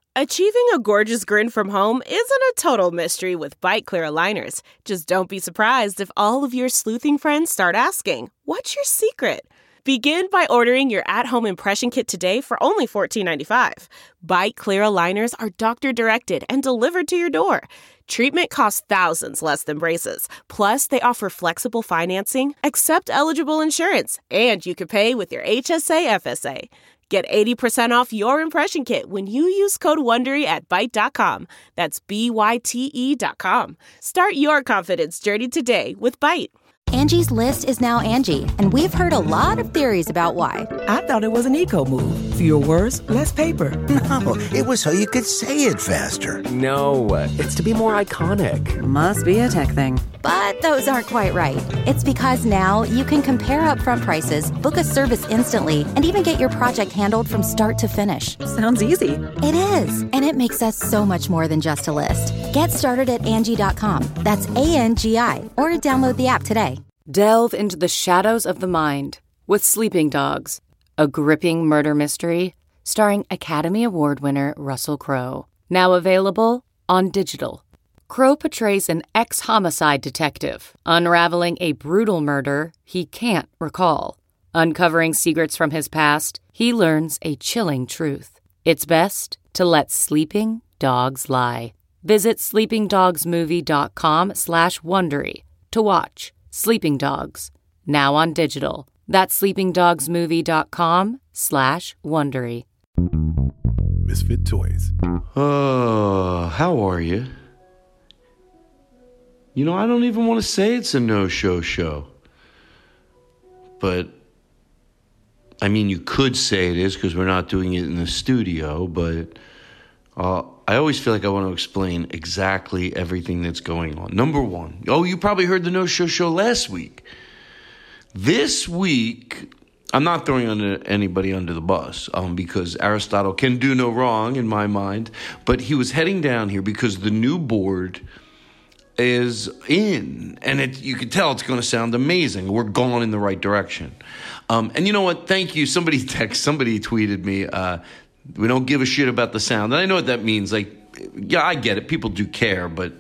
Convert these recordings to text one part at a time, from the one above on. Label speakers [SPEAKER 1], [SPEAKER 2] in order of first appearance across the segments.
[SPEAKER 1] Achieving a gorgeous grin from home isn't a total mystery with Byte Clear aligners. Just don't be surprised if all of your sleuthing friends start asking, "What's your secret?" Begin by ordering your at-home impression kit today for only $14.95. Byte Clear aligners are doctor-directed and delivered to your door. Treatment costs thousands less than braces. Plus, they offer flexible financing, accept eligible insurance, and you can pay with your HSA FSA. Get 80% off your impression kit when you use code WONDERY at Byte.com. That's BYTE.com. Start your confidence journey today with Byte.
[SPEAKER 2] Angie's List is now Angie, and we've heard a lot of theories about why.
[SPEAKER 3] I thought it was an eco move. Fewer words, less paper.
[SPEAKER 4] No, it was so you could say it faster.
[SPEAKER 5] No, it's to be more iconic.
[SPEAKER 3] Must be a tech thing.
[SPEAKER 2] But those aren't quite right. It's because now you can compare upfront prices, book a service instantly, and even get your project handled from start to finish.
[SPEAKER 3] Sounds easy.
[SPEAKER 2] It is, and it makes us so much more than just a list. Get started at Angie.com. That's ANGI, or download the app today.
[SPEAKER 6] Delve into the shadows of the mind with Sleeping Dogs, a gripping murder mystery starring Academy Award winner Russell Crowe. Now available on digital. Crowe portrays an ex-homicide detective unraveling a brutal murder he can't recall. Uncovering secrets from his past, he learns a chilling truth. It's best to let sleeping dogs lie. Visit sleepingdogsmovie.com/Wondery to watch Sleeping Dogs, now on digital. That's sleepingdogsmovie.com/Wondery.
[SPEAKER 7] Misfit Toys.
[SPEAKER 8] How are you? You know, I don't even want to say it's a no-show show. But, I mean, you could say it is because we're not doing it in the studio, but I always feel like I want to explain exactly everything that's going on. Number one, you probably heard the no-show show last week. This week, I'm not throwing anybody under the bus because Aristotle can do no wrong in my mind, but he was heading down here because the new board is in, and you can tell it's going to sound amazing. We're going in the right direction. And you know what? Thank you. Somebody tweeted me, we don't give a shit about the sound. And I know what that means. Like, yeah, I get it. People do care, but,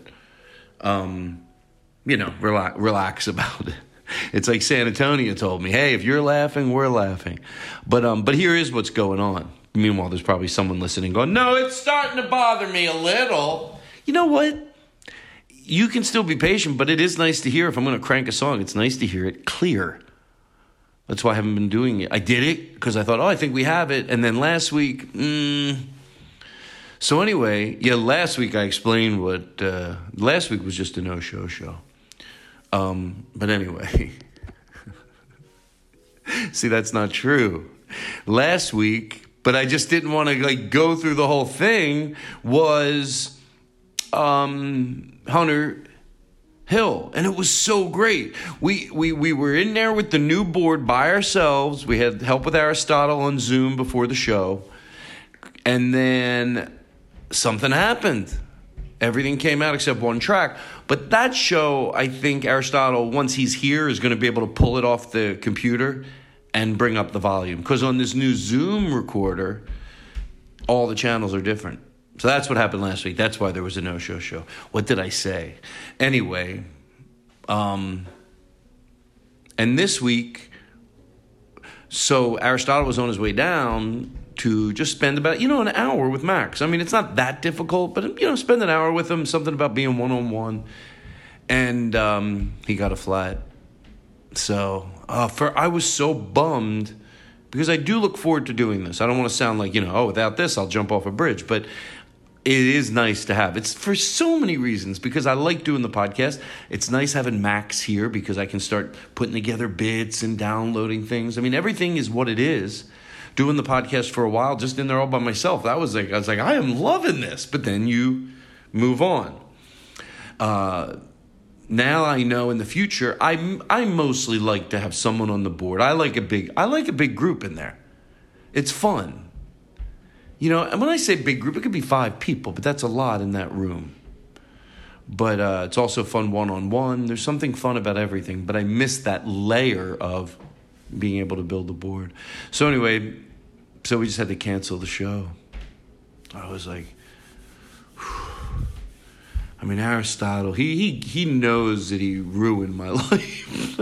[SPEAKER 8] relax about it. It's like San Antonio told me, hey, if you're laughing, we're laughing. But here is what's going on. Meanwhile, there's probably someone listening going, no, it's starting to bother me a little. You know what? You can still be patient, but it is nice to hear. If I'm going to crank a song, it's nice to hear it clear. That's why I haven't been doing it. I did it because I thought, I think we have it. And then last week, So anyway, last week I explained what, last week was just a no-show show. But anyway, see, that's not true. Last week, but I just didn't want to go through the whole thing, was Hunter Hill, and it was so great. We were in there with the new board by ourselves. We had help with Aristotle on Zoom before the show, and then something happened. Everything came out except one track. But that show, I think Aristotle, once he's here, is going to be able to pull it off the computer and bring up the volume. Because on this new Zoom recorder, all the channels are different. So that's what happened last week. That's why there was a no-show show. What did I say? Anyway, and this week, so Aristotle was on his way down to just spend about, an hour with Max. I mean, it's not that difficult, but, spend an hour with him, something about being one-on-one. And he got a flat. So I was so bummed because I do look forward to doing this. I don't want to sound like, without this, I'll jump off a bridge. But it is nice to have. It's for so many reasons, because I like doing the podcast. It's nice having Max here because I can start putting together bits and downloading things. I mean, everything is what it is. Doing the podcast for a while, just in there all by myself, I was like, I am loving this. But then you move on. Now I know in the future, I mostly like to have someone on the board. I like a big group in there. It's fun. And when I say big group, it could be 5 people, but that's a lot in that room. But it's also fun one-on-one. There's something fun about everything. But I miss that layer of being able to build a board. So anyway, we just had to cancel the show. I was like, I mean, Aristotle, he knows that he ruined my life.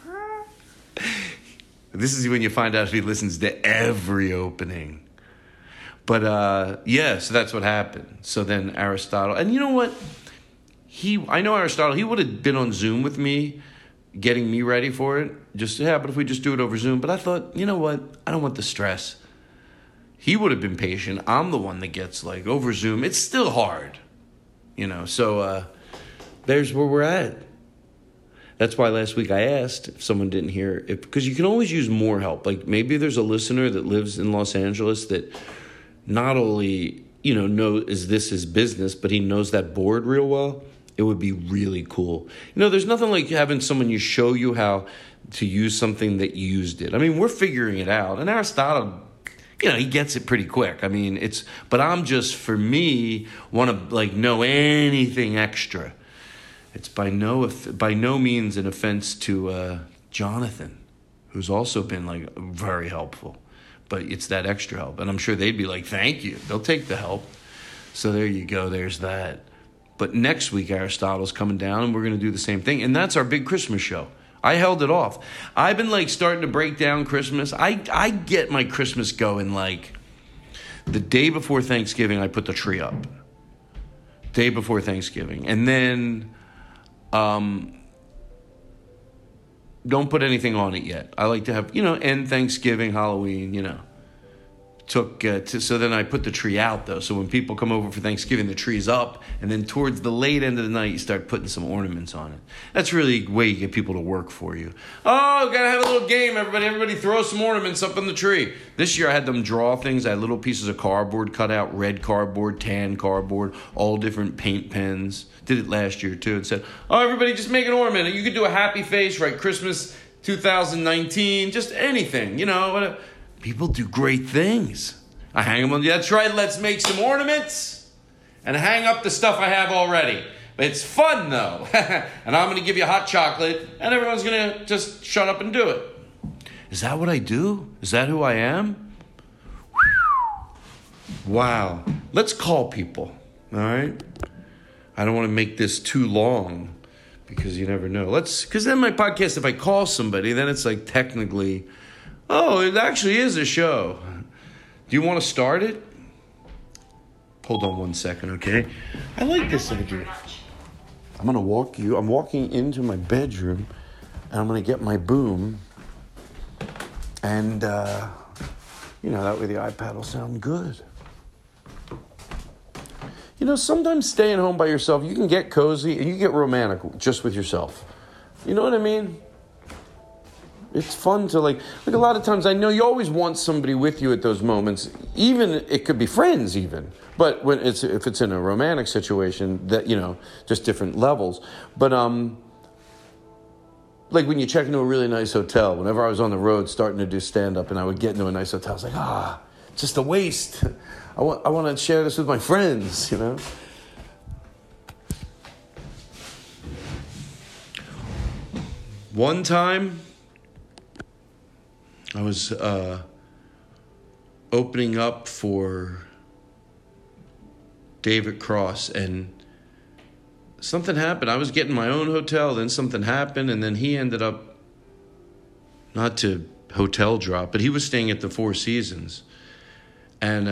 [SPEAKER 8] This is when you find out if he listens to every opening. But, so that's what happened. So then Aristotle, and you know what? I know Aristotle, he would have been on Zoom with me, getting me ready for it. But if we just do it over Zoom. But I thought, you know what? I don't want the stress. He would have been patient. I'm the one that gets, like, over Zoom. It's still hard, So there's where we're at. That's why last week I asked if someone didn't hear it, because you can always use more help. Like maybe there's a listener that lives in Los Angeles that not only, knows this is business, but he knows that board real well. It would be really cool. There's nothing like having someone show you how to use something that you used it. I mean, we're figuring it out. And Aristotle, he gets it pretty quick. I mean, but I'm just, for me, want to know anything extra. It's by no means an offense to Jonathan, who's also been very helpful, but it's that extra help, and I'm sure they'd be like, "Thank you." They'll take the help. So there you go. There's that. But next week Aristotle's coming down, and we're going to do the same thing, and that's our big Christmas show. I held it off. I've been starting to break down Christmas. I get my Christmas going the day before Thanksgiving. I put the tree up. Day before Thanksgiving, and then. Don't put anything on it yet. I like to have, end Thanksgiving, Halloween, So then I put the tree out, though. So when people come over for Thanksgiving, the tree's up. And then towards the late end of the night, you start putting some ornaments on it. That's really a way you get people to work for you. Oh, got to have a little game, everybody. Everybody throw some ornaments up on the tree. This year I had them draw things. I had little pieces of cardboard cut out, red cardboard, tan cardboard, all different paint pens. Did it last year, too, and said, oh, everybody just make an ornament. You could do a happy face, right? Christmas 2019, just anything, People do great things. I hang them on. That's right. Let's make some ornaments and hang up the stuff I have already. It's fun, though. And I'm going to give you hot chocolate, and everyone's going to just shut up and do it. Is that what I do? Is that who I am? Wow. Let's call people, all right? I don't want to make this too long because you never know. Because then my podcast, if I call somebody, then it's technically... Oh, it actually is a show. Do you want to start it? Hold on one second, okay? I like this idea. I'm going to walk you. I'm walking into my bedroom, and I'm going to get my boom. And, that way the iPad will sound good. Sometimes staying home by yourself, you can get cozy and you get romantic just with yourself. You know what I mean? It's fun to a lot of times I know you always want somebody with you at those moments. Even it could be friends even. But if it's in a romantic situation that, just different levels. But when you check into a really nice hotel, whenever I was on the road starting to do stand up and I would get into a nice hotel, I was like, just a waste. I want to share this with my friends, One time I was opening up for David Cross, and something happened. I was getting my own hotel, then something happened, and then he ended up, not to hotel drop, but he was staying at the Four Seasons. And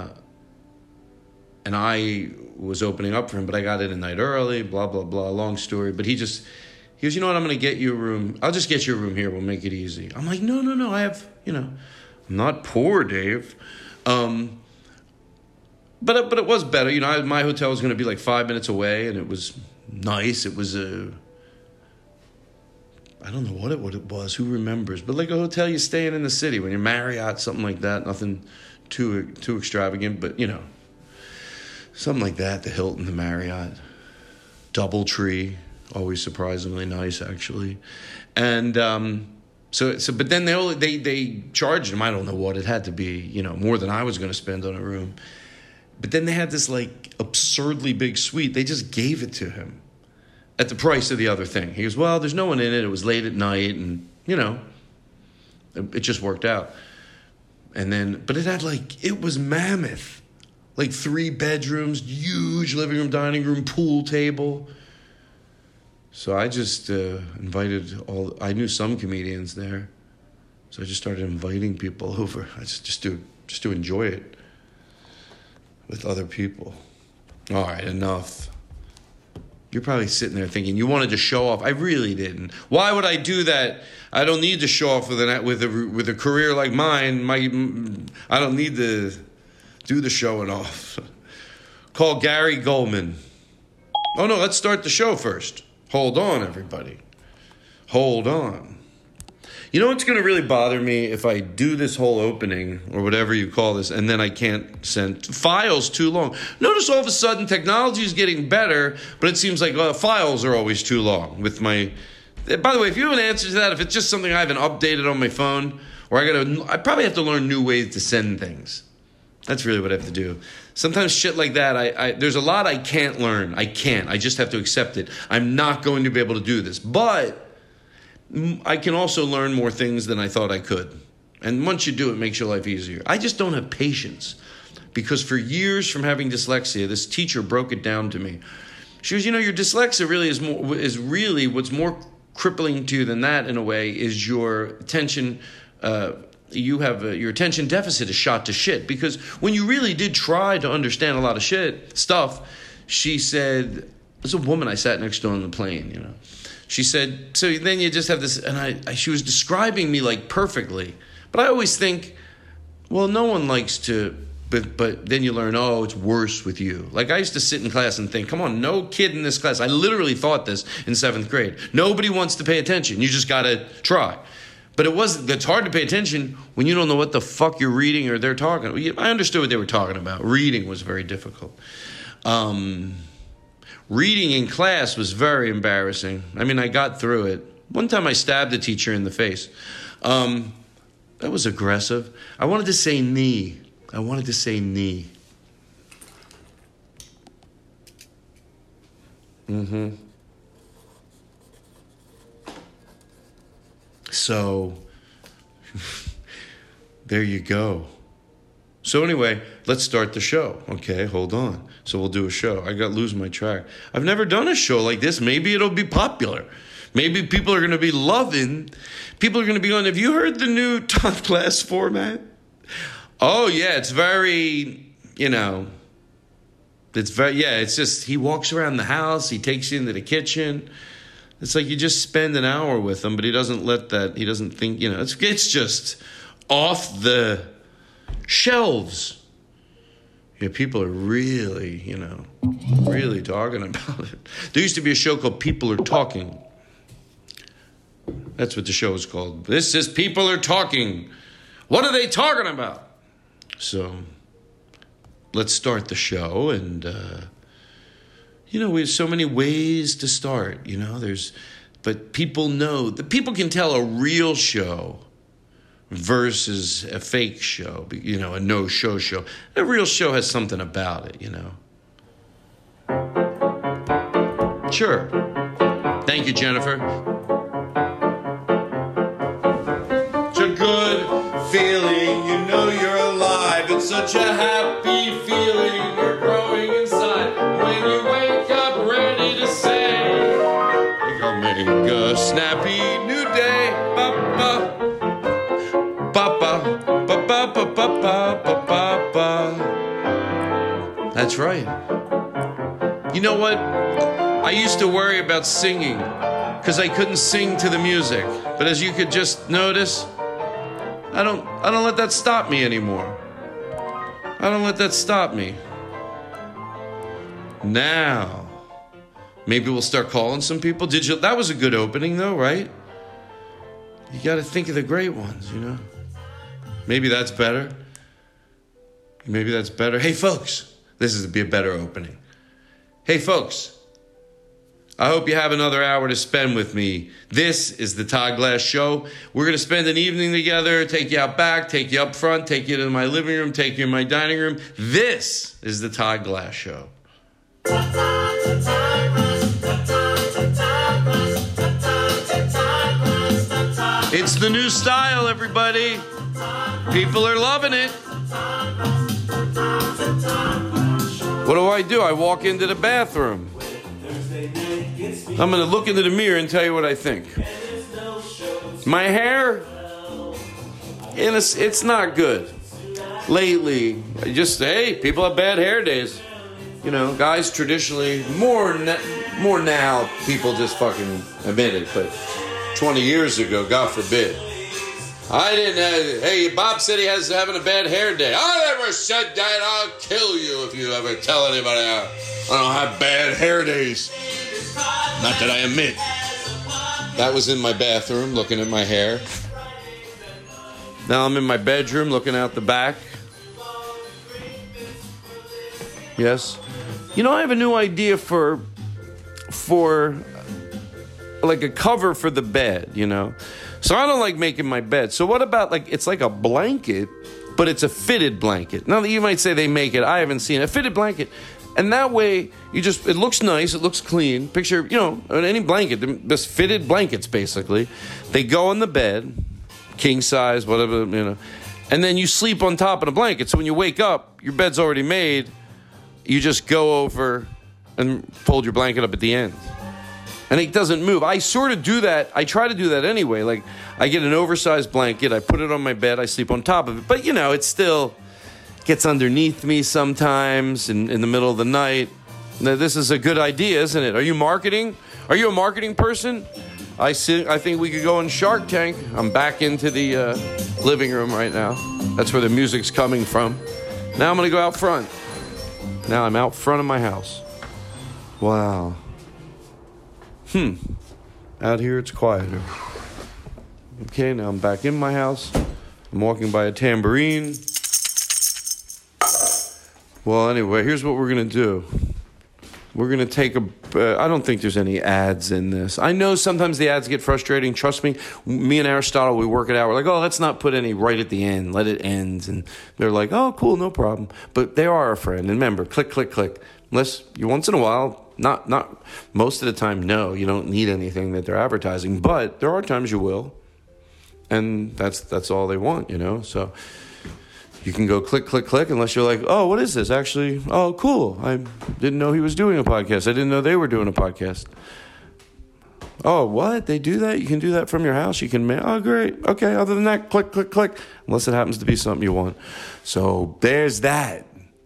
[SPEAKER 8] I was opening up for him, but I got in a night early, blah, blah, blah, long story. But he goes, you know what, I'm going to get you a room. I'll just get you a room here. We'll make it easy. I'm like, no, I have, I'm not poor, Dave. But it was better. My hotel was going to be 5 minutes away, and it was nice. It was I don't know what it was. Who remembers? But a hotel you stay in the city when you're Marriott, something like that. Nothing too extravagant, but, something like that. The Hilton, the Marriott. Doubletree. Always surprisingly nice, actually. And but then they charged him. I don't know what it had to be, more than I was going to spend on a room. But then they had this absurdly big suite. They just gave it to him at the price of the other thing. He goes, well, there's no one in it. It was late at night, and it just worked out. And then, but it had it was mammoth. like 3 bedrooms, huge living room, dining room, pool table. So I just invited I knew some comedians there. So I just started inviting people over. I just to enjoy it with other people. All right, enough. You're probably sitting there thinking you wanted to show off. I really didn't. Why would I do that? I don't need to show off with a career like mine. I don't need to do the showing off. Call Gary Goldman. Oh no, let's start the show first. Hold on, everybody. Hold on. You know what's going to really bother me if I do this whole opening or whatever you call this and then I can't send files too long? Notice all of a sudden technology is getting better, but it seems like files are always too long with my... By the way, if you have an answer to that, if it's just something I haven't updated on my phone, or I probably have to learn new ways to send things. That's really what I have to do. Sometimes shit like that, there's a lot I can't learn. I just have to accept it. I'm not going to be able to do this. But I can also learn more things than I thought I could. And once you do, it makes your life easier. I just don't have patience. Because for years from having dyslexia, this teacher broke it down to me. She goes, your dyslexia really is really what's more crippling to you than that in a way is your attention. Your attention deficit is shot to shit. Because when you really did try to understand a lot of stuff, she said, there's a woman I sat next to on the plane, She said, so then you just have this, and she was describing me like perfectly. But I always think, well, no one likes to, but then you learn, it's worse with you. Like I used to sit in class and think, come on, no kid in this class. I literally thought this in 7th grade. Nobody wants to pay attention. You just got to try. But it's hard to pay attention when you don't know what the fuck you're reading or they're talking. I understood what they were talking about. Reading was very difficult. Reading in class was very embarrassing. I mean, I got through it. One time I stabbed a teacher in the face. That was aggressive. I wanted to say knee. Mm-hmm. So, there you go. So anyway, let's start the show. Okay, hold on. So we'll do a show. I got lose my track. I've never done a show like this. Maybe it'll be popular. Maybe people are going to be loving. People are going to be going, have you heard the new Todd Glass format? Oh, yeah, it's very, it's just, he walks around the house. He takes you into the kitchen. It's like you just spend an hour with him, but he doesn't think, it's just off the shelves. Yeah, people are really, really talking about it. There used to be a show called People Are Talking. That's what the show is called. This is People Are Talking. What are they talking about? So, let's start the show. And, we have so many ways to start, but people know that people can tell a real show versus a fake show, a no-show show. A real show has something about it, Sure. Thank you, Jennifer. It's a good feeling, you're alive. It's such a happy feeling, you're growing inside. When you wake up ready to say, you're gonna make a snappy new day. Ba-ba. That's right. You know what? I used to worry about singing because I couldn't sing to the music. But as you could just notice, I don't let that stop me anymore. I don't let that stop me. Now, maybe we'll start calling some people. That was a good opening though, right? You got to think of the great ones, Maybe that's better. Hey, folks, this is to be a better opening. Hey, folks, I hope you have another hour to spend with me. This is the Todd Glass Show. We're going to spend an evening together, take you out back, take you up front, take you to my living room, take you in my dining room. This is the Todd Glass Show. It's the new style, everybody. People are loving it. What do? I walk into the bathroom. I'm going to look into the mirror and tell you what I think. My hair, it's not good. Lately, hey, people have bad hair days. You know, guys traditionally, more now, people just fucking admit it. But 20 years ago, God forbid. I didn't have, hey, Bob said he has having a bad hair day. I never said that. I'll kill you if you ever tell anybody I don't have bad hair days. Not that I admit. That was in my bathroom looking at my hair. Now I'm in my bedroom looking out the back. Yes. You know, I have a new idea for like a cover for the bed, you know. So I don't like making my bed. So what about, like, it's like a blanket, but it's a fitted blanket. Now, you might say they make it. I haven't seen a fitted blanket. And that way, it looks nice, it looks clean. Picture, you know, any blanket, this fitted blankets, basically. They go on the bed, king size, whatever, you know. And then you sleep on top of the blanket. So when you wake up, your bed's already made. You just go over and fold your blanket up at the end. And it doesn't move. I sort of do that. I try to do that anyway. Like, I get an oversized blanket. I put it on my bed. I sleep on top of it. But, you know, it still gets underneath me sometimes in the middle of the night. Now, this is a good idea, isn't it? Are you marketing? Are you a marketing person? I think we could go on Shark Tank. I'm back into the living room right now. That's where the music's coming from. Now I'm going to go out front. Now I'm out front of my house. Wow. Out here it's quieter. Okay, now I'm back in my house. I'm walking by a tambourine. Well, anyway, here's what we're going to do. We're going to take I don't think there's any ads in this. I know sometimes the ads get frustrating. Trust me. Me and Aristotle, we work it out. We're like, oh, let's not put any right at the end. Let it end. And they're like, oh, cool, no problem. But they are a friend. And remember, click, click, click. Unless you once in a while, not most of the time, no, you don't need anything that they're advertising. But there are times you will. And that's all they want, you know. So you can go click, click, click, unless you're like, oh, what is this? Actually, oh, cool. I didn't know he was doing a podcast. I didn't know they were doing a podcast. Oh, what? They do that? You can do that from your house? You can oh, great. Okay, other than that, click, click, click. Unless it happens to be something you want. So there's that.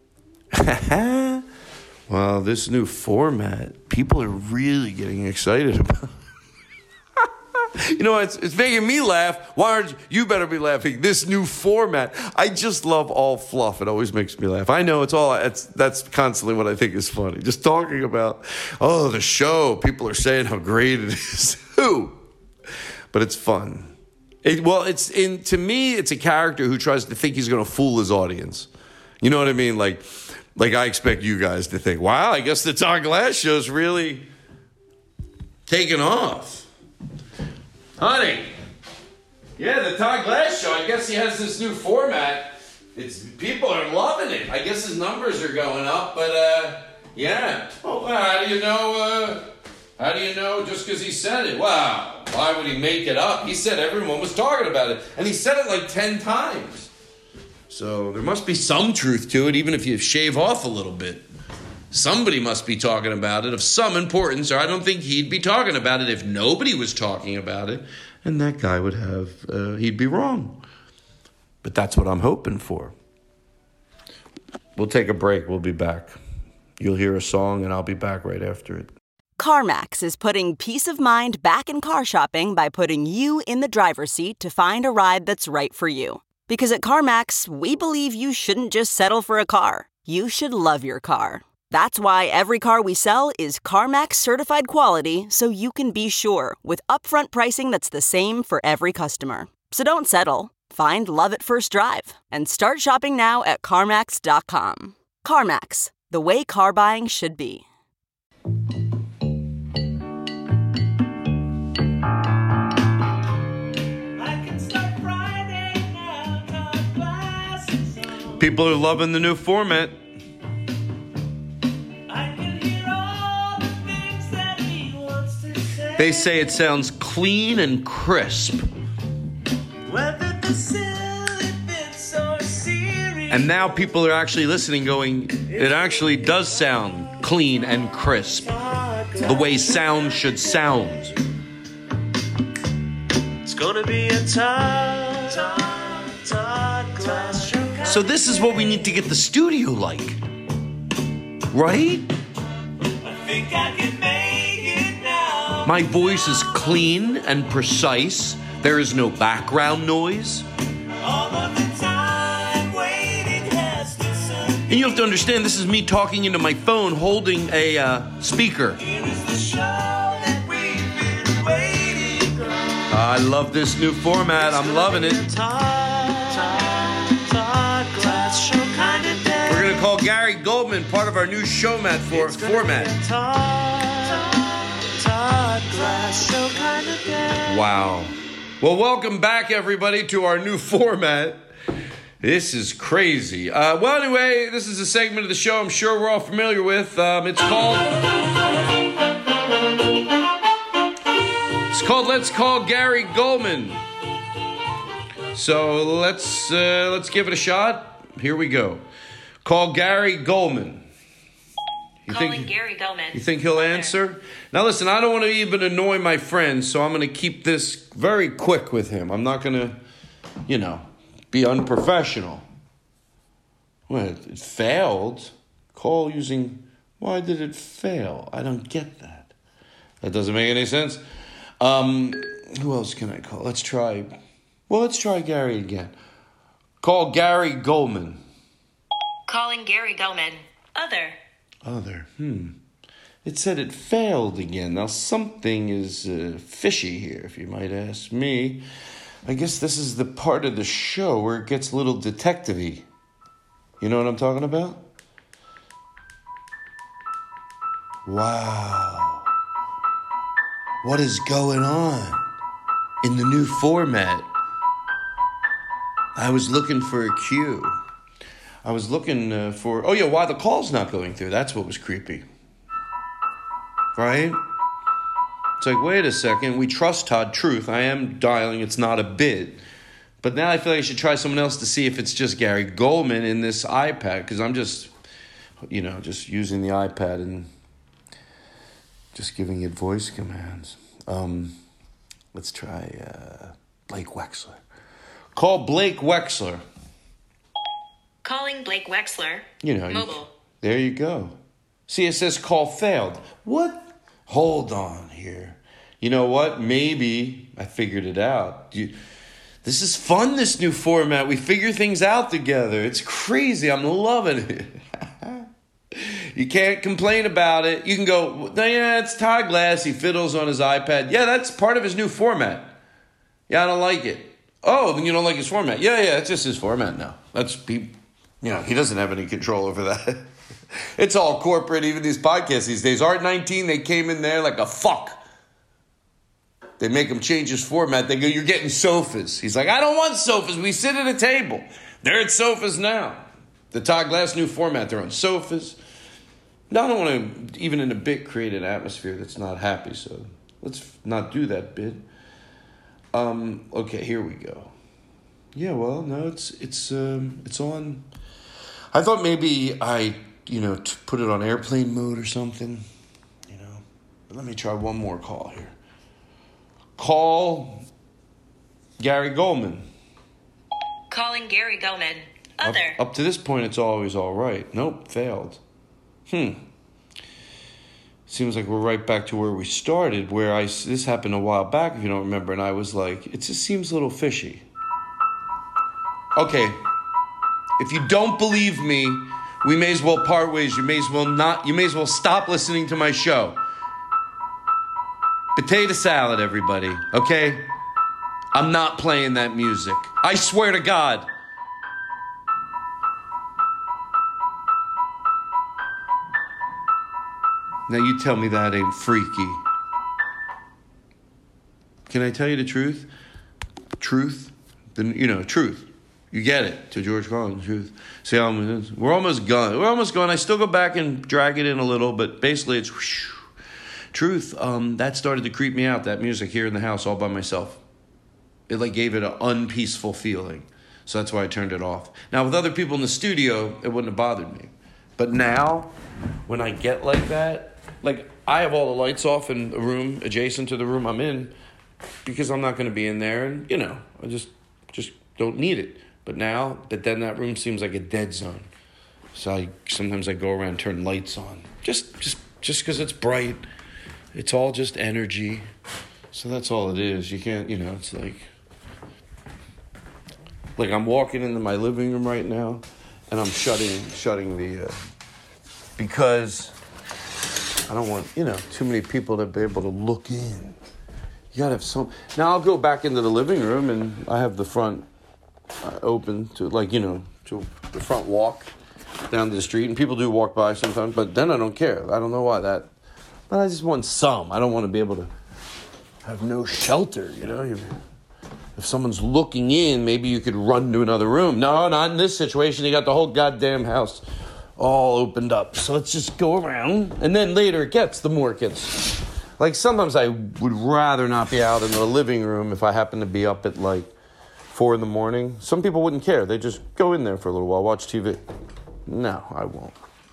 [SPEAKER 8] Well, this new format, people are really getting excited about. You know, it's making me laugh. Why aren't you better be laughing? This new format. I just love all fluff. It always makes me laugh. I know that's constantly what I think is funny. Just talking about, oh, the show. People are saying how great it is. Who? But it's fun. To me, it's a character who tries to think he's going to fool his audience. You know what I mean? Like I expect you guys to think, wow, I guess the Todd Glass show's really taken off. Honey, yeah, the Todd Glass show, I guess he has this new format. People are loving it. I guess his numbers are going up, but, yeah. Oh, how do you know just because he said it? Wow, why would he make it up? He said everyone was talking about it, and he said it like 10 times. So there must be some truth to it, even if you shave off a little bit. Somebody must be talking about it of some importance, or I don't think he'd be talking about it if nobody was talking about it. And that guy would he'd be wrong. But that's what I'm hoping for. We'll take a break. We'll be back. You'll hear a song, and I'll be back right after it.
[SPEAKER 9] CarMax is putting peace of mind back in car shopping by putting you in the driver's seat to find a ride that's right for you. Because at CarMax, we believe you shouldn't just settle for a car. You should love your car. That's why every car we sell is CarMax certified quality, so you can be sure with upfront pricing that's the same for every customer. So don't settle. Find love at first drive and start shopping now at CarMax.com. CarMax, the way car buying should be.
[SPEAKER 8] People are loving the new format. They say it sounds clean and crisp. And now people are actually listening going, it actually does sound clean and crisp. The way sound should sound.
[SPEAKER 10] It's gonna be a Todd Glass show.
[SPEAKER 8] So this is what we need to get the studio like. Right?
[SPEAKER 10] I think I can make it now.
[SPEAKER 8] My voice is clean and precise. There is no background noise.
[SPEAKER 10] All of the time waiting has disappeared.
[SPEAKER 8] And you have to understand, this is me talking into my phone holding a speaker.
[SPEAKER 10] Here is the show that we've been waiting for.
[SPEAKER 8] I love this new format. I'm loving it.
[SPEAKER 10] Todd Glass show kind of day.
[SPEAKER 8] We're going to call Gary Goldman part of our new format.
[SPEAKER 10] Todd Glass show kind of day.
[SPEAKER 8] Wow. Well, welcome back, everybody, to our new format. This is crazy. Well, anyway, this is a segment of the show I'm sure we're all familiar with. It's called Let's Call Gary Goldman. So let's give it a shot. Here we go. Call Gary Goldman.
[SPEAKER 11] Gary Goldman.
[SPEAKER 8] You think he'll answer? Now listen, I don't want to even annoy my friends, so I'm going to keep this very quick with him. I'm not going to, be unprofessional. Well, it failed. Call using... Why did it fail? I don't get that. That doesn't make any sense. Who else can I call? Let's try Gary again. Call Gary Goldman.
[SPEAKER 11] Calling Gary Goldman. Other.
[SPEAKER 8] It said it failed again. Now something is fishy here, if you might ask me. I guess this is the part of the show where it gets a little detective-y. You know what I'm talking about? Wow. What is going on in the new format? I was looking for a cue. I was looking for... why the call's not going through. That's what was creepy. Right? It's like, wait a second. We trust Todd Truth. I am dialing. It's not a bit. But now I feel like I should try someone else to see if it's just Gary Goldman in this iPad. Because I'm just, just using the iPad and just giving it voice commands. Let's try Blake Wexler. Call Blake Wexler.
[SPEAKER 11] Calling Blake Wexler. Mobile.
[SPEAKER 8] There you go. See, it says call failed. What? Hold on here. You know what? Maybe I figured it out. This is fun, this new format. We figure things out together. It's crazy. I'm loving it. You can't complain about it. You can go, yeah, it's Todd Glass. He fiddles on his iPad. Yeah, that's part of his new format. Yeah, I don't like it. Oh, then you don't like his format. Yeah, it's just his format now. He doesn't have any control over that. It's all corporate, even these podcasts these days. Art 19, they came in there like a fuck. They make him change his format. They go, you're getting sofas. He's like, I don't want sofas. We sit at a table. They're at sofas now. The Todd Glass new format, they're on sofas. Now I don't want to, even in a bit, create an atmosphere that's not happy. So let's not do that bit. Okay, here we go. Yeah, well, no, it's on. I thought maybe I, put it on airplane mode or something, But let me try one more call here. Call Gary Goldman.
[SPEAKER 11] Calling Gary Goldman. Other.
[SPEAKER 8] Up to this point, it's always all right. Nope, failed. Seems like we're right back to where we started, this happened a while back, if you don't remember, and I was like, it just seems a little fishy. Okay, if you don't believe me, we may as well part ways. You may as well stop listening to my show. Potato salad, everybody, okay? I'm not playing that music. I swear to God. Now you tell me that ain't freaky. Can I tell you the truth? Truth? Truth. You get it. To George Carlin, truth. See, we're almost gone. I still go back and drag it in a little, but basically it's whoosh. Truth. That started to creep me out, that music here in the house all by myself. It gave it an unpeaceful feeling. So that's why I turned it off. Now, with other people in the studio, it wouldn't have bothered me. But now, when I get like that, like I have all the lights off in the room adjacent to the room I'm in because I'm not going to be in there, and I just don't need it. But then that room seems like a dead zone. So sometimes I go around and turn lights on. Just because it's bright. It's all just energy. So that's all it is. You can't, it's like I'm walking into my living room right now and I'm shutting the, because I don't want, too many people to be able to look in. You gotta have some. Now I'll go back into the living room and I have the front open to to the front walk down to the street, and people do walk by sometimes, but then I don't care. I don't know why that, but I just want some. I don't want to be able to have no shelter, If someone's looking in, maybe you could run to another room. No, not in this situation. You got the whole goddamn house all opened up. So let's just go around, and then later the more it gets. Like sometimes I would rather not be out in the living room if I happen to be up at 4 a.m. Some people wouldn't care. They just go in there for a little while, watch TV. No, I won't.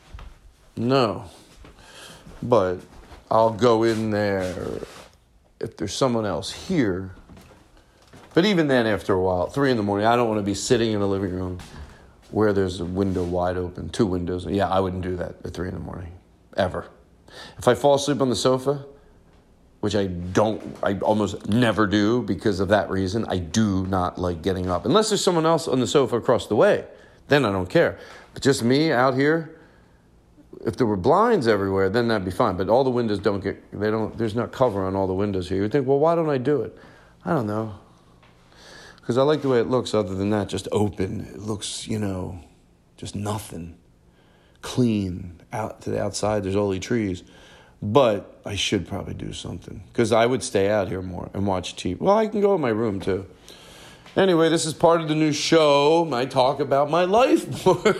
[SPEAKER 8] No. But I'll go in there if there's someone else here. But even then, after a while, 3 a.m, I don't want to be sitting in a living room where there's a window wide open, 2 windows. Yeah, I wouldn't do that at 3 a.m, ever. If I fall asleep on the sofa, which I almost never do because of that reason, I do not like getting up. Unless there's someone else on the sofa across the way, then I don't care. But just me out here, if there were blinds everywhere, then that'd be fine. But all the windows there's not cover on all the windows here. You would think, well, why don't I do it? I don't know. Because I like the way it looks. Other than that, just open. It looks, just nothing. Clean. Out to the outside, there's only trees. But I should probably do something. Because I would stay out here more and watch TV. Well, I can go in my room, too. Anyway, this is part of the new show. I talk about my life more.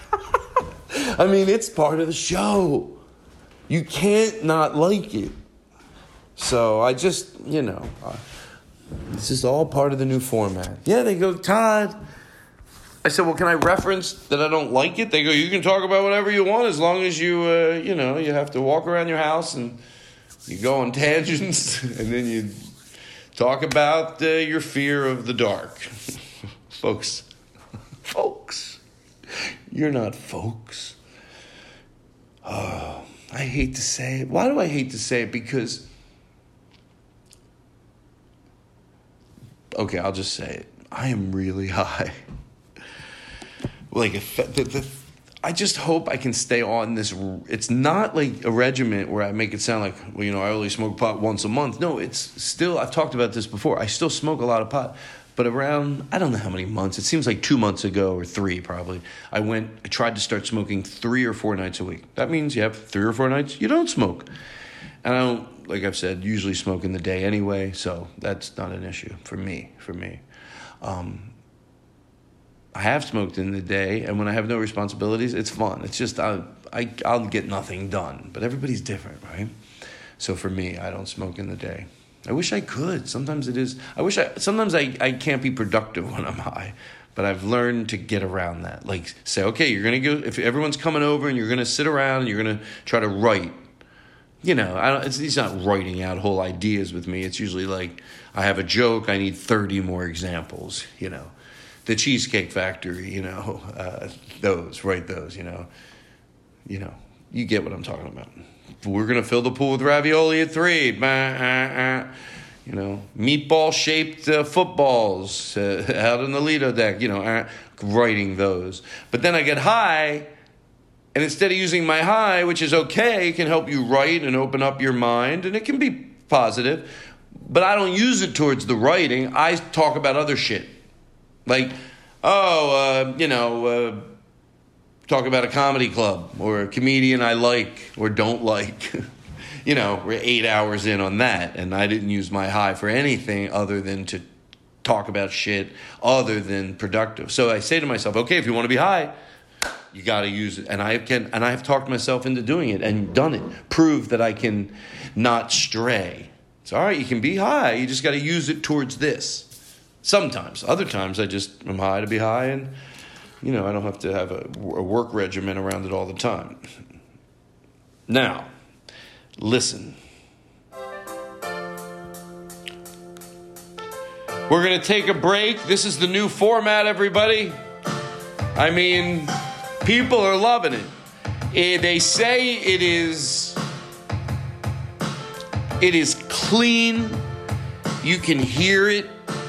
[SPEAKER 8] I mean, it's part of the show. You can't not like it. So I just, this is all part of the new format. Yeah, they go, Todd. I said, well, can I reference that I don't like it? They go, you can talk about whatever you want as long as you, you have to walk around your house and you go on tangents and then you talk about your fear of the dark. Folks, you're not folks. Oh, I hate to say it. Why do I hate to say it? Because, okay, I'll just say it. I am really high. I just hope I can stay on this. It's not like a regimen where I make it sound like, I only smoke pot once a month. No, it's still, I've talked about this before. I still smoke a lot of pot. But around, I don't know how many months. It seems like 2 months ago or 3 probably. I tried to start smoking 3 or 4 nights a week. That means you have 3 or 4 nights you don't smoke. And I don't, like I've said, usually smoke in the day anyway. So that's not an issue for me. I have smoked in the day, and when I have no responsibilities, it's fun. It's just I'll get nothing done. But everybody's different, right? So for me, I don't smoke in the day. I wish I could. Sometimes it is. Sometimes I can't be productive when I'm high, but I've learned to get around that. Like say, okay, you're gonna go if everyone's coming over and you're gonna sit around and you're gonna try to write. He's not writing out whole ideas with me. It's usually like I have a joke. I need 30 more examples. The Cheesecake Factory, those, write those, you get what I'm talking about. We're going to fill the pool with ravioli at 3, meatball-shaped footballs out on the Lido deck, writing those. But then I get high, and instead of using my high, which is okay, can help you write and open up your mind, and it can be positive, but I don't use it towards the writing. I talk about other shit. Like, talk about a comedy club or a comedian I like or don't like. We're 8 hours in on that, and I didn't use my high for anything other than to talk about shit other than productive. So I say to myself, okay, if you want to be high, you got to use it. And I've talked myself into doing it and done it. Proved that I can not stray. It's all right, you can be high. You just got to use it towards this. Sometimes. Other times I just am high to be high, and, I don't have to have a work regimen around it all the time. Now, listen. We're going to take a break. This is the new format, everybody. I mean, people are loving it. They say it is clean. You can hear it.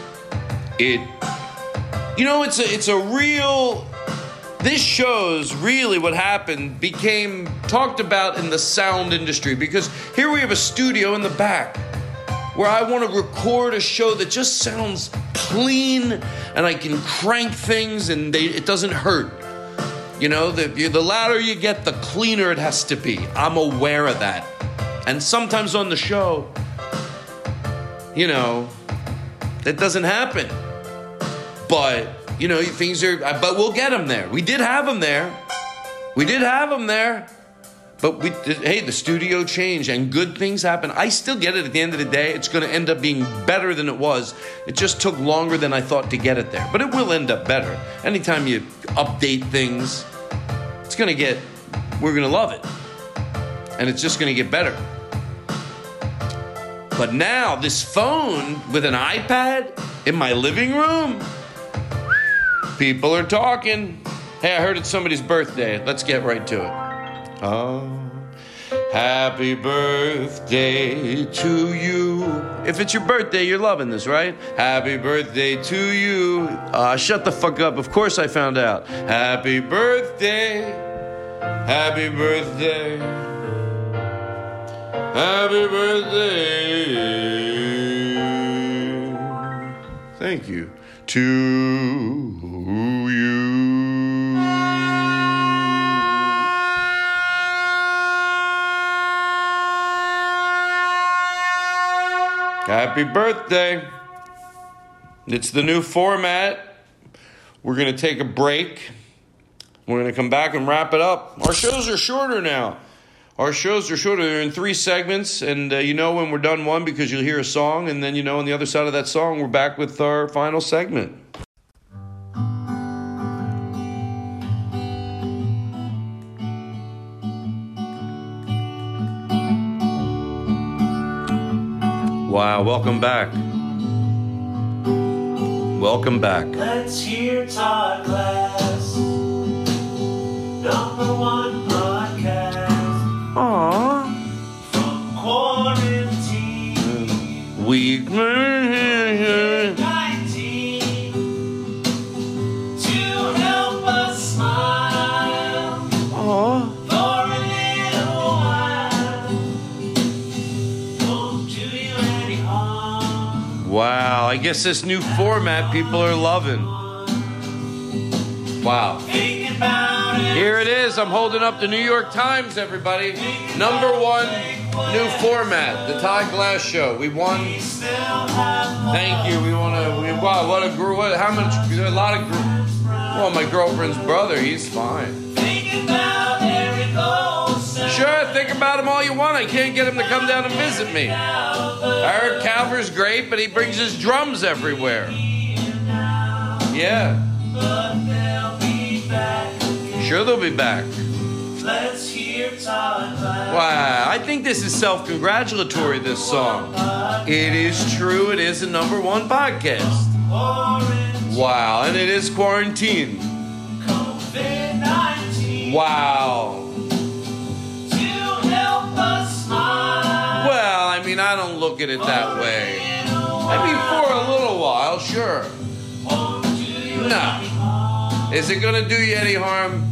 [SPEAKER 8] It's a real... This shows really what happened, became talked about in the sound industry, because here we have a studio in the back where I want to record a show that just sounds clean, and I can crank things and it doesn't hurt. The louder you get, the cleaner it has to be. I'm aware of that. And sometimes on the show, that doesn't happen. But, but we'll get them there. We did have them there. But the studio changed and good things happen. I still get it at the end of the day. It's going to end up being better than it was. It just took longer than I thought to get it there. But it will end up better. Anytime you update things, we're going to love it. And it's just going to get better. But now, this phone with an iPad in my living room, people are talking. Hey, I heard it's somebody's birthday. Let's get right to it. Oh, happy birthday to you. If it's your birthday, you're loving this, right? Happy birthday to you. Shut the fuck up. Of course I found out. Happy birthday. Happy birthday. Happy birthday. Thank you. To you. Happy birthday. It's the new format. We're going to take a break. We're going to come back and wrap it up. Our shows are shorter now. They're in 3 segments, and when we're done one because you'll hear a song, and then on the other side of that song, we're back with our final segment. Wow, welcome back. Welcome back.
[SPEAKER 10] Let's hear Todd Glass, #1 podcast.
[SPEAKER 8] Aww.
[SPEAKER 10] From quarantine.
[SPEAKER 8] Week
[SPEAKER 10] 19 to help us smile.
[SPEAKER 8] Aww.
[SPEAKER 10] For a little while. Won't do you any harm.
[SPEAKER 8] Wow, I guess this new format people are loving. Wow.
[SPEAKER 10] Think about it.
[SPEAKER 8] Here it is. I'm holding up the New York Times, everybody. #1 new format, the Todd Glass Show. We won. Thank you. Wow, what a group. How much? A lot of group. Well, my girlfriend's brother, he's fine. Sure, think about him all you want. I can't get him to come down and visit me. I heard Calver's great, but he brings his drums everywhere. Yeah. Sure, they'll be back.
[SPEAKER 10] Let's hear Todd Glass.
[SPEAKER 8] Wow, I think this is self-congratulatory, this song. It is true, it is a #1 podcast. Wow, and it is quarantine.
[SPEAKER 10] COVID-19.
[SPEAKER 8] Wow.
[SPEAKER 10] To help us smile.
[SPEAKER 8] Well, I mean, I don't look at it that way. I mean, for a little while, sure. No. Is it going to do you any harm?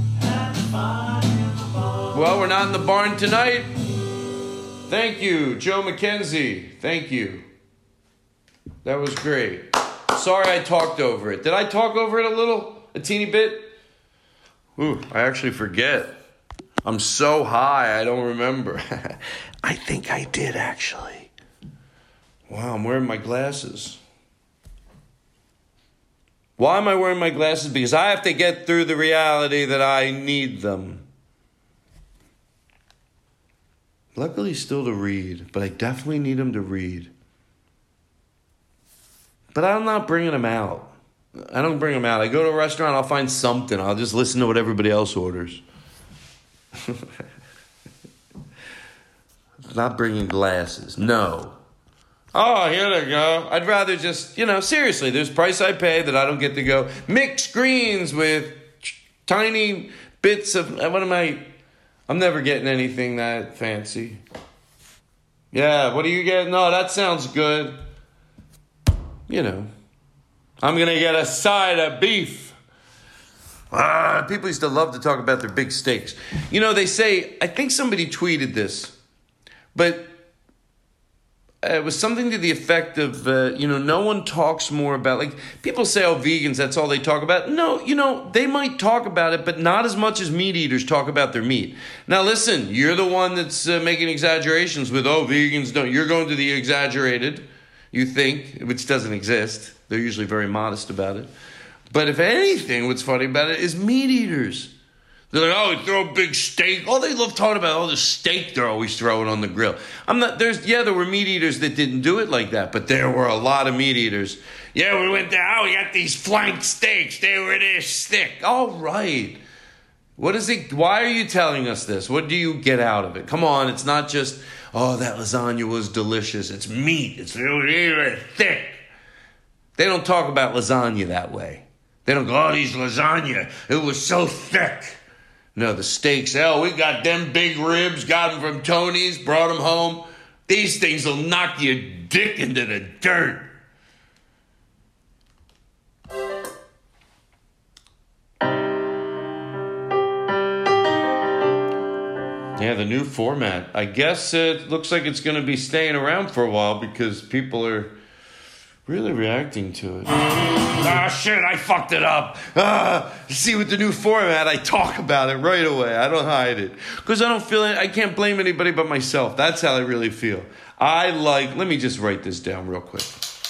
[SPEAKER 8] Well, we're not in the barn tonight. Thank you, Joe McKenzie. Thank you. That was great. Sorry I talked over it. Did I talk over it a little? A teeny bit? Ooh, I actually forget. I'm so high, I don't remember. I think I did, actually. Wow, I'm wearing my glasses. Why am I wearing my glasses? Because I have to get through the reality that I need them. Luckily, still to read, but I definitely need them to read. But I'm not bringing them out. I don't bring them out. I go to a restaurant, I'll find something. I'll just listen to what everybody else orders. Not bringing glasses. No. Oh, here they go. I'd rather just, seriously, there's price I pay that I don't get to go mix greens with tiny bits of, I'm never getting anything that fancy. Yeah, what do you get? No, that sounds good. I'm going to get a side of beef. People used to love to talk about their big steaks. They say, I think somebody tweeted this, but it was something to the effect of, no one talks more about, like, people say, oh, vegans, that's all they talk about. No, they might talk about it, but not as much as meat eaters talk about their meat. Now, listen, you're the one that's making exaggerations with, oh, vegans don't. You're going to the exaggerated, you think, which doesn't exist. They're usually very modest about it. But if anything, what's funny about it is meat eaters. They're like, oh, we throw a big steak. Oh, they love talking about all the steak they're always throwing on the grill. There were meat eaters that didn't do it like that, but there were a lot of meat eaters. Yeah, we went there, we got these flank steaks. They were this thick. All right. What is it? Why are you telling us this? What do you get out of it? Come on, it's not just, oh, that lasagna was delicious. It's meat. It's really thick. They don't talk about lasagna that way. They don't go, oh, these lasagna, it was so thick. No, the steaks, we got them big ribs, got them from Tony's, brought them home. These things will knock your dick into the dirt. Yeah, the new format. I guess it looks like it's going to be staying around for a while because people are really reacting to it. Shit, I fucked it up. See, with the new format, I talk about it right away. I don't hide it. Because I don't feel it. I can't blame anybody but myself. That's how I really feel. Let me just write this down real quick.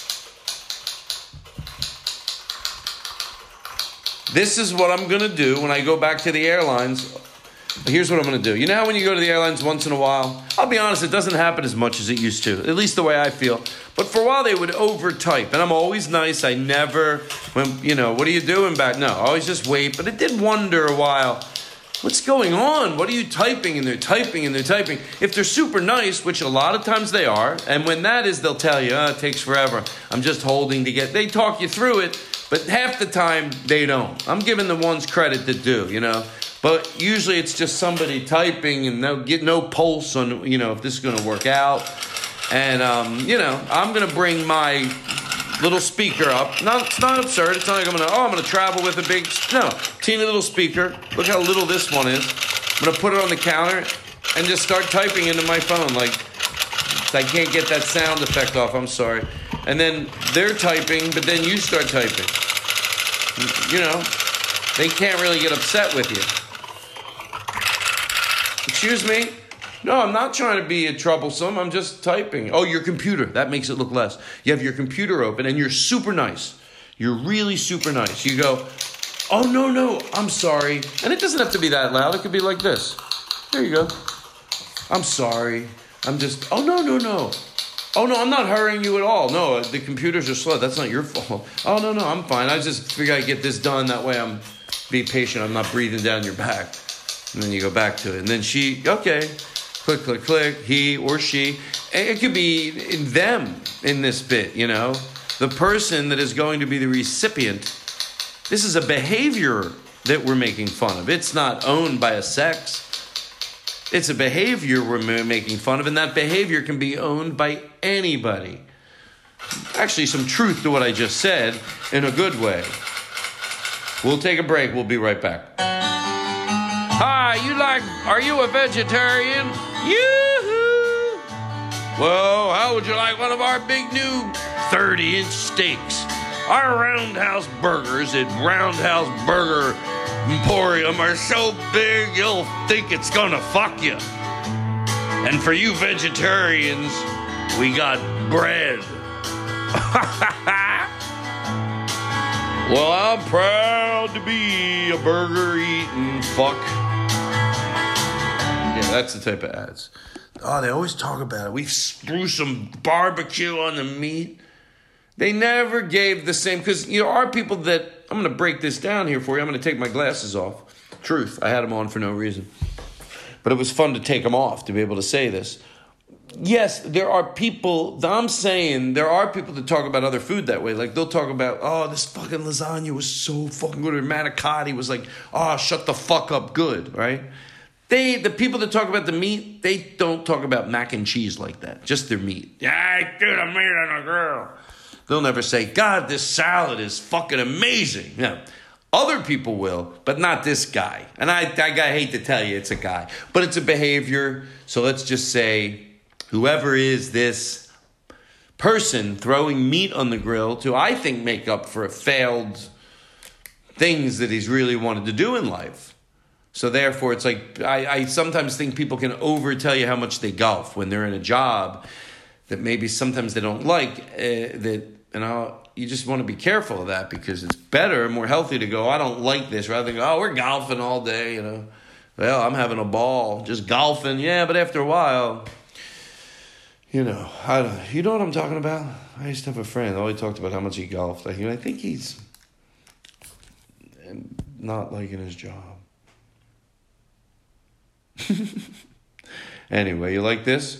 [SPEAKER 8] This is what I'm going to do when I go back to the airlines. Here's what I'm going to do. You know how when you go to the airlines once in a while? I'll be honest, it doesn't happen as much as it used to. At least the way I feel. But for a while, they would over-type. And I'm always nice. I never, what are you doing back? No, I always just wait. But it did wonder a while, what's going on? What are you typing? And they're typing and they're typing. If they're super nice, which a lot of times they are, and when that is, they'll tell you, it takes forever. I'm just holding to get, they talk you through it. But half the time, they don't. I'm giving the ones credit that do, But usually it's just somebody typing and they'll get no pulse on, if this is going to work out. And, I'm going to bring my little speaker up. No, it's not absurd. It's not like I'm going to travel with a big, teeny little speaker. Look how little this one is. I'm going to put it on the counter and just start typing into my phone. Like, I can't get that sound effect off. I'm sorry. And then they're typing, but then you start typing. They can't really get upset with you. Excuse me? No, I'm not trying to be troublesome. I'm just typing. Oh, your computer. That makes it look less. You have your computer open and you're super nice. You're really super nice. You go, oh, no, I'm sorry. And it doesn't have to be that loud. It could be like this. There you go. I'm sorry. I'm just, oh, no. Oh, no, I'm not hurrying you at all. No, the computers are slow. That's not your fault. Oh, no, I'm fine. I just figure I'd get this done. That way I'm be patient. I'm not breathing down your back. And then you go back to it. And then she, okay, click, he or she. It could be them in this bit, The person that is going to be the recipient. This is a behavior that we're making fun of. It's not owned by a sex. It's a behavior we're making fun of, and that behavior can be owned by anybody. Actually, some truth to what I just said in a good way. We'll take a break. We'll be right back. Hi, are you a vegetarian? Yoo-hoo! Well, how would you like one of our big new 30-inch steaks? Our Roundhouse burgers at Roundhouse Burger Emporium are so big you'll think it's gonna fuck you. And for you vegetarians, we got bread. Well, I'm proud to be a burger-eating fuck. Yeah, that's the type of ads. Oh, they always talk about it. We threw some barbecue on the meat. They never gave the same, because there are people that, I'm going to break this down here for you. I'm going to take my glasses off. Truth, I had them on for no reason. But it was fun to take them off, to be able to say this. Yes, there are people, I'm saying, there are people that talk about other food that way. Like, they'll talk about, oh, this fucking lasagna was so fucking good. Or manicotti was like, oh, shut the fuck up good, right? The people that talk about the meat, they don't talk about mac and cheese like that. Just their meat. Yeah, I do the meat on a grill. They'll never say, God, this salad is fucking amazing. No. Other people will, but not this guy. And I hate to tell you it's a guy. But it's a behavior. So let's just say, whoever is this person throwing meat on the grill to, I think, make up for failed things that he's really wanted to do in life. So therefore, it's like, I sometimes think people can overtell you how much they golf when they're in a job that maybe sometimes they don't like. You just want to be careful of that, because it's better and more healthy to go, I don't like this, rather than go, oh, we're golfing all day, Well, I'm having a ball, just golfing. Yeah, but after a while, you know what I'm talking about? I used to have a friend, always talked about how much he golfed. I think he's not liking his job. Anyway, you like this?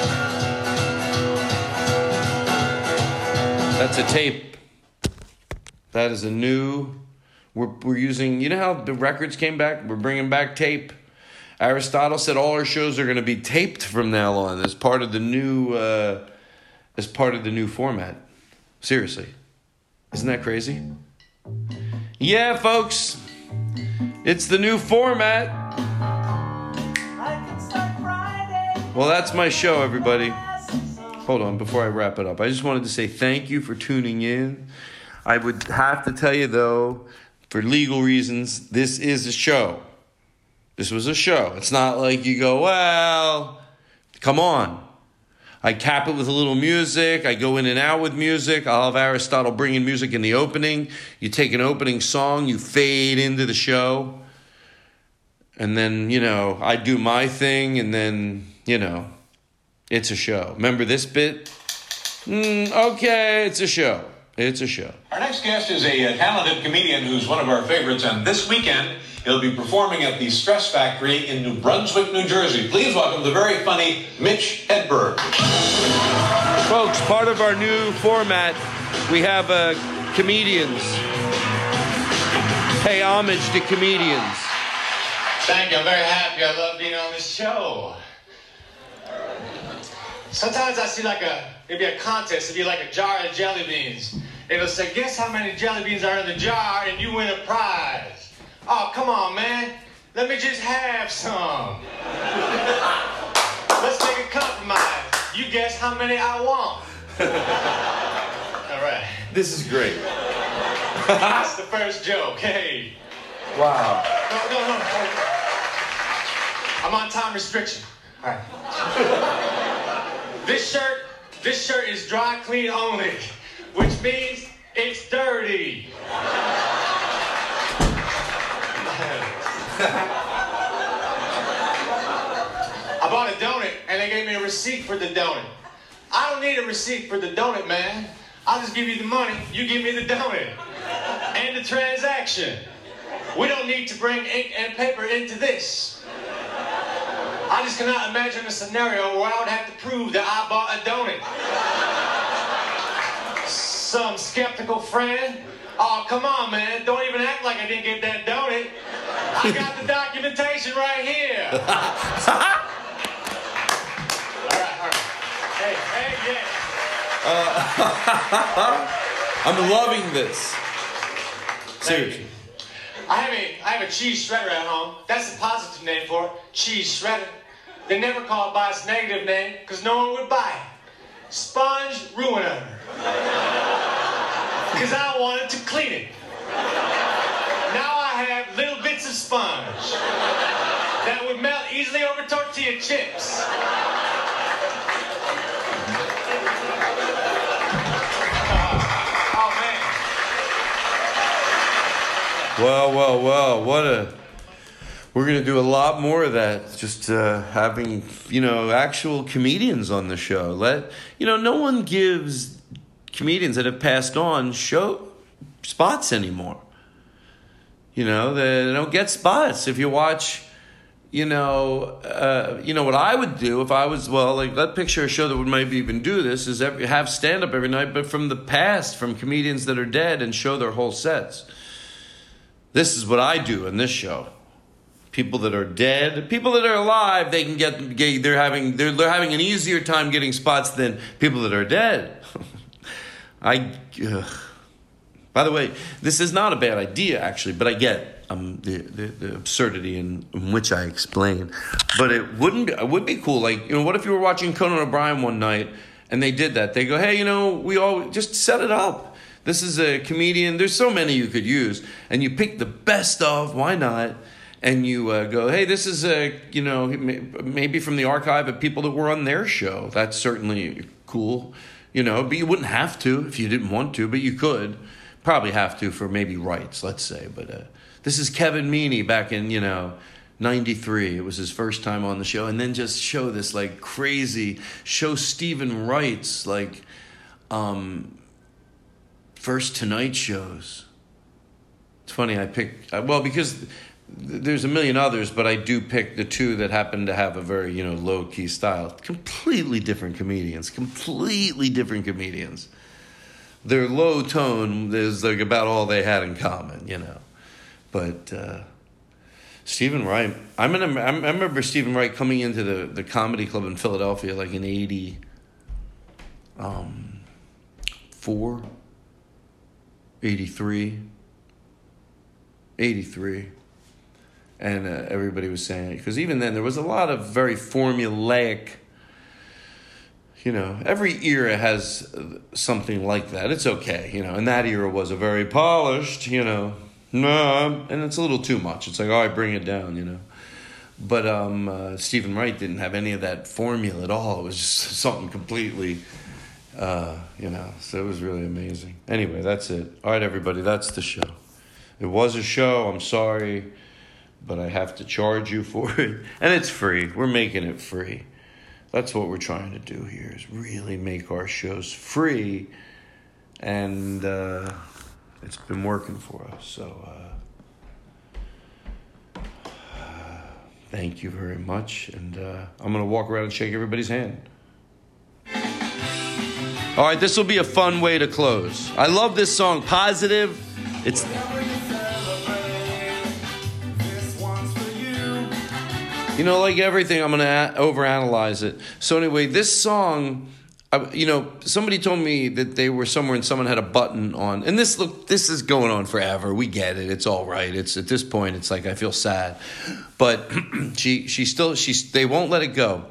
[SPEAKER 8] That's a tape. That is a new... We're using... You know how the records came back? We're bringing back tape. Aristotle said all our shows are going to be taped from now on as part of the new format. Seriously. Isn't that crazy? Yeah, folks. It's the new format. Well, that's my show, everybody. Hold on, before I wrap it up, I just wanted to say thank you for tuning in. I would have to tell you, though, for legal reasons, this is a show. This was a show. It's not like you go, well, come on. I cap it with a little music. I go in and out with music. I'll have Aristotle bring in music in the opening. You take an opening song, you fade into the show. And then, I do my thing, and then, it's a show. Remember this bit? Okay, it's a show. It's a show.
[SPEAKER 12] Our next guest is a talented comedian who's one of our favorites, and this weekend he'll be performing at the Stress Factory in New Brunswick, New Jersey. Please welcome the very funny Mitch Hedberg.
[SPEAKER 8] Folks, part of our new format, we have comedians. Pay homage to comedians.
[SPEAKER 13] Thank you. I'm very happy. I love being on this show. Sometimes I see maybe a contest. It'd be like a jar of jelly beans. It'll say, guess how many jelly beans are in the jar and you win a prize. Oh, come on, man. Let me just have some. Let's make a compromise. You guess how many I want. All right.
[SPEAKER 8] This is great.
[SPEAKER 13] That's the first joke. Hey.
[SPEAKER 8] Wow.
[SPEAKER 13] No. I'm on time restriction. All right. This shirt is dry clean only, which means it's dirty. I bought a donut and they gave me a receipt for the donut. I don't need a receipt for the donut, man. I'll just give you the money, you give me the donut. And the transaction. We don't need to bring ink and paper into this. I just cannot imagine a scenario where I would have to prove that I bought a donut. Some skeptical friend. Oh, come on, man. Don't even act like I didn't get that donut. I got the documentation right here. All right. Hey, yeah.
[SPEAKER 8] I'm loving this. Seriously.
[SPEAKER 13] I have a cheese shredder at home. That's the positive name for it. Cheese shredder. They never call it by its negative name because no one would buy it. Sponge ruiner. Because I wanted to clean it. Now I have little bits of sponge that would melt easily over tortilla chips. Oh, man.
[SPEAKER 8] Well, we're going to do a lot more of that, just having, actual comedians on the show. No one gives comedians that have passed on show spots anymore. You know, they don't get spots. If you watch, you know what I would do if I was, let's picture a show that would maybe even do this, is have stand-up every night, but from the past, from comedians that are dead, and show their whole sets. This is what I do in this show. People that are dead, people that are alive, they can they're having an easier time getting spots than people that are dead. By the way, this is not a bad idea, actually, but I get the absurdity in which I explain. But it would be cool. Like, you know, what if you were watching Conan O'Brien one night and they did that? They go, hey, you know, we all just set it up. This is a comedian. There's so many you could use, and you pick the best of. Why not? And you go, hey, this is maybe from the archive of people that were on their show. That's certainly cool, you know. But you wouldn't have to if you didn't want to, but you could. Probably have to for maybe rights, let's say. But this is Kevin Meaney back in, 93. It was his first time on the show. And then just show this, like, crazy, show Stephen Wright's, like, first Tonight shows. It's funny, I picked, because there's a million others, but I do pick the two that happen to have a very, low-key style. Completely different comedians. Their low tone is like about all they had in common, But Stephen Wright, I remember Stephen Wright coming into the comedy club in Philadelphia like in 84, 83. And everybody was saying it. Because even then, there was a lot of very formulaic. Every era has something like that. It's okay, and that era was a very polished, and it's a little too much. It's like, all right, bring it down, But Stephen Wright didn't have any of that formula at all. It was just something completely, so it was really amazing. Anyway, that's it. All right, everybody, that's the show. It was a show. I'm sorry, but I have to charge you for it. And it's free. We're making it free. That's what we're trying to do here, is really make our shows free. And it's been working for us. So thank you very much. And I'm going to walk around and shake everybody's hand. All right, this will be a fun way to close. I love this song, Positive. It's... like everything, I'm going to overanalyze it. So anyway, this song, somebody told me that they were somewhere and someone had a button on. And this is going on forever. We get it. It's all right. It's at this point, it's like I feel sad. But they won't let it go.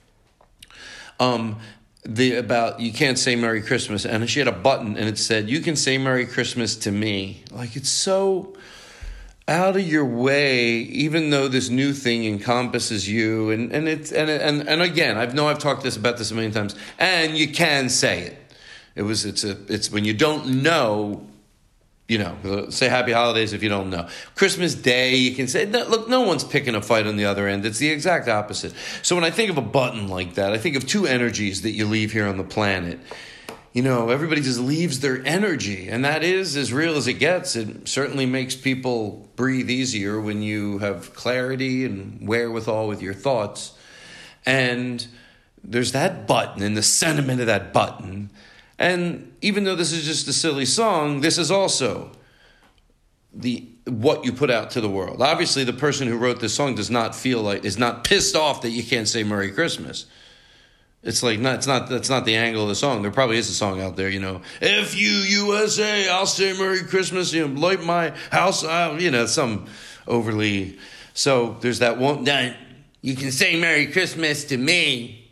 [SPEAKER 8] About you can't say Merry Christmas. And she had a button and it said, you can say Merry Christmas to me. Like, it's so out of your way, even though this new thing encompasses you, and again, I've talked about this a million times, and you can say it. It's when you don't know, say Happy Holidays if you don't know. Christmas Day, you can say, look, no one's picking a fight on the other end. It's the exact opposite. So when I think of a button like that, I think of two energies that you leave here on the planet. Everybody just leaves their energy, and that is as real as it gets. It certainly makes people breathe easier when you have clarity and wherewithal with your thoughts. And there's that button and the sentiment of that button. And even though this is just a silly song, this is also what you put out to the world. Obviously, the person who wrote this song is not pissed off that you can't say Merry Christmas. It's like, that's not the angle of the song. There probably is a song out there, F you USA, I'll say Merry Christmas, light my house, some overly. So there's that one, that you can say Merry Christmas to me.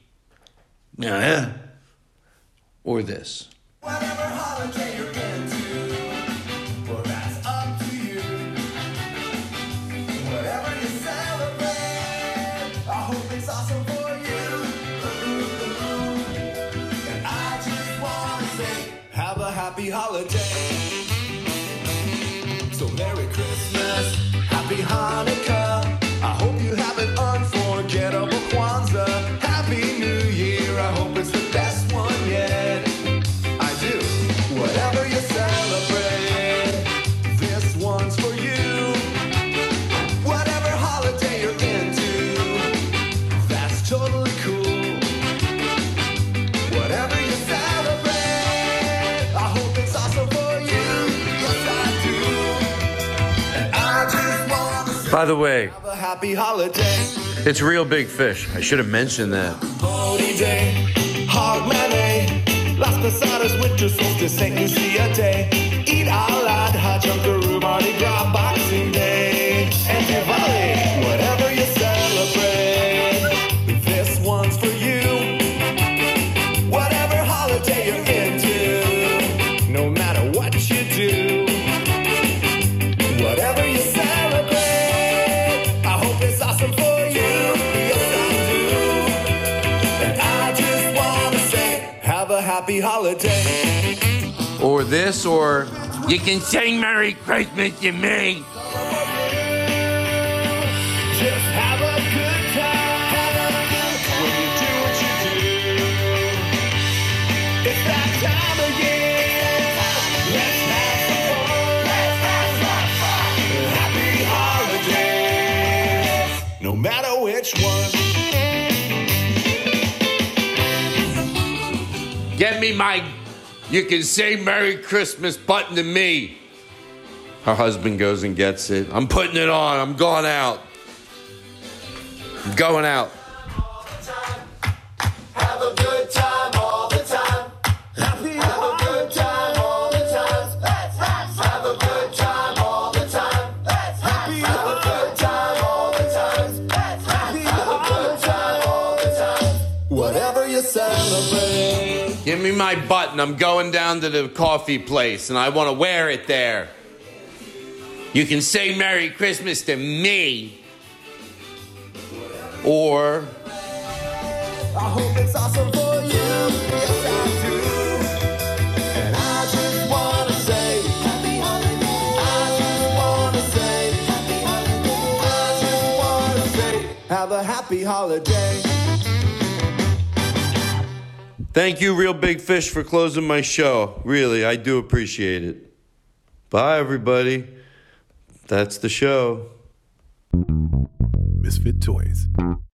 [SPEAKER 8] Or this.
[SPEAKER 10] Whatever holiday you're into, well, that's up to you. Whatever you celebrate, I hope it's awesome for you. And I just want to say, have a happy holiday. So Merry Christmas, Happy Hanukkah. I hope you have an unforgettable Kwanzaa. Happy New Year, I hope it's the best one yet. I do.
[SPEAKER 8] By the way,
[SPEAKER 10] Have a happy holiday.
[SPEAKER 8] it's Real Big Fish. I should have mentioned that.
[SPEAKER 10] Holy day, hog manay. Las Posadas, winter solstice, St. Lucia Day. Eat a lot, hot junkaroo, Mardi Gras, Boxing Day. And Diwali, whatever you celebrate. This one's for you. Whatever holiday you're into, no matter what you do. Whatever you celebrate, I hope it's awesome for you. Yes, I do. And I just want to say, have a happy holiday.
[SPEAKER 8] Or this, or you can sing Merry Christmas to me.
[SPEAKER 10] Just have a good time when you do what you do. It's that time of year. Let's have some fun. Happy holidays, no matter which one.
[SPEAKER 8] Get me my You Can Say Merry Christmas button to me. Her husband goes and gets it. I'm putting it on. I'm going out. I'm going out.
[SPEAKER 10] Have a good time all the time. Have a good time all the time. Have a good time all the time. Have a good time all the time. Have a good time all the time. Whatever you celebrate.
[SPEAKER 8] Give me my button. I'm going down to the coffee place and I want to wear it there. You can say Merry Christmas to me. Or
[SPEAKER 10] I hope it's awesome for you. Yes, I do. And I just want to say, happy holidays. I just want to say, happy holidays. I just want to say, have a happy holiday.
[SPEAKER 8] thank you, Real Big Fish, for closing my show. Really, I do appreciate it. Bye, everybody. That's the show.
[SPEAKER 7] Misfit Toys.